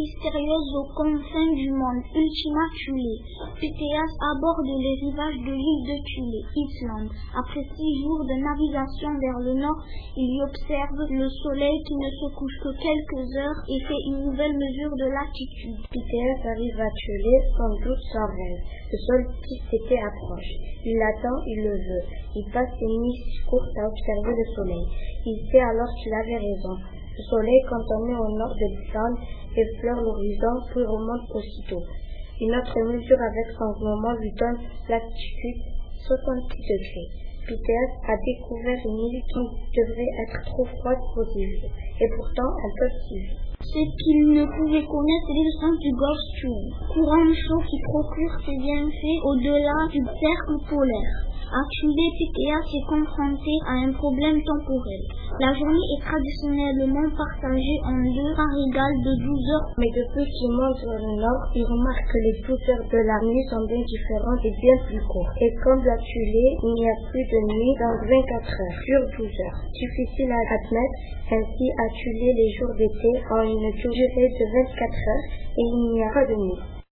mystérieuse aux confins du monde, Ultima Thule. Pythéas aborde les rivages de l'île de Thule, Islande. Après 6 jours de navigation vers le nord, il y observe le soleil qui ne se couche que quelques heures et fait une nouvelle mesure de latitude. Pythéas arrive à Thule sans doute sans rêve. Le solstice d'été approche. Il l'attend, il le veut. Il passe ses nuits courtes à observer le soleil. Il sait alors qu'il avait raison. Le soleil, cantonné au nord de l'Islande, effleure l'horizon puis remonte aussitôt. Une autre mesure avec son moment lui donne latitude 66 degrés. Pythéas a découvert une île qui devrait être trop froide pour vivre, et pourtant elle peut vivre. Ce qu'il ne pouvait connaître, c'est l'existence du Gulf Stream, courant chaud qui procure ses bienfaits au-delà du cercle polaire. À Thule, Pythéas est confronté à un problème temporel. La journée est traditionnellement partagée en 2 parts égales de 12 heures. Mais depuis qu'il monte vers le nord, il remarque que les 12 heures de la nuit sont bien différentes et bien plus courtes. Et comme à Thule, il n'y a plus de nuit dans 24 heures, sur 12 heures. Difficile à admettre, ainsi à Thule, les jours d'été ont une durée de 24 heures et il n'y a pas de nuit.